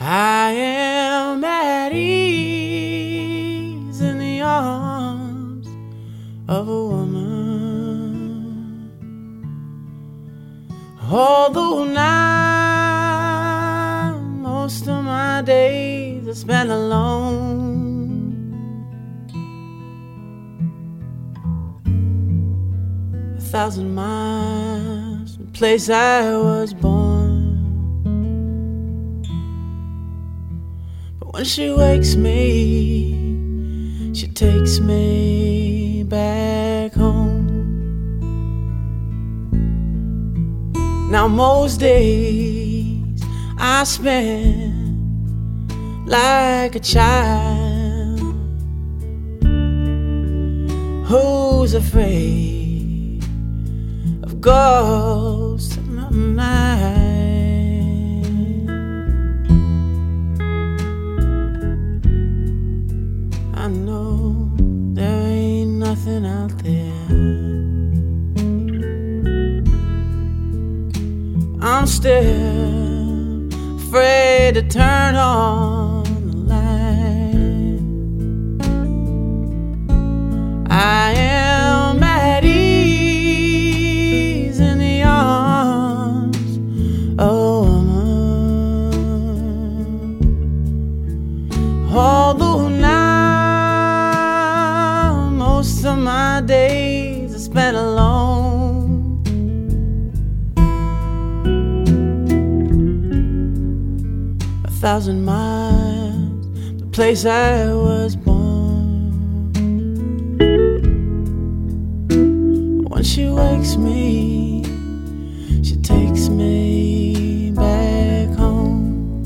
I am at ease in the arms of a woman, although now most of my days are spent alone. 1,000 miles from the place I was born. But when she wakes me, she takes me back home. Now most days I spend like a child who's afraid of ghosts at night. I know there ain't nothing out there. I'm still afraid to turn on the light. I am at ease in the arms of a woman, although now most of my days are spent alone. 1,000 miles, the place I was born. When she wakes me, she takes me back home.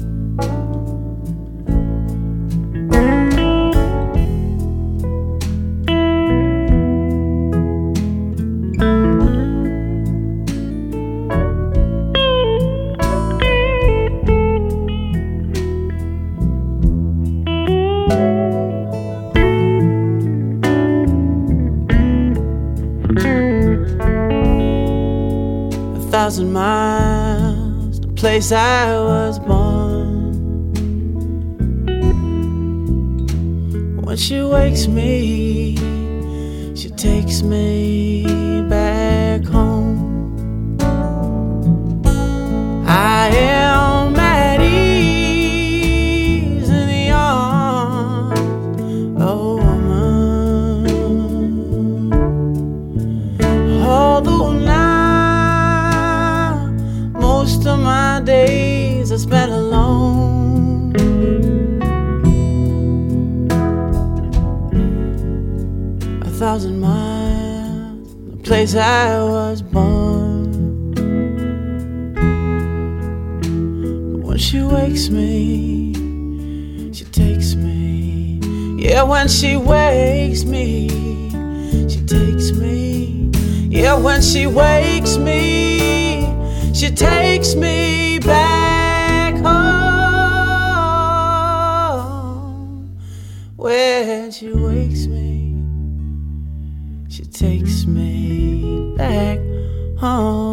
A 1,000 miles, the place I was born. When she wakes me, she takes me back home. I am at ease in the arms of a woman, although now most of my days are spent alone. 1,000 miles, the place I was born. But when she wakes me, she takes me. Yeah, when she wakes me, she takes me. Yeah, when she wakes me, she takes me back home. When she wakes me, she takes me back home.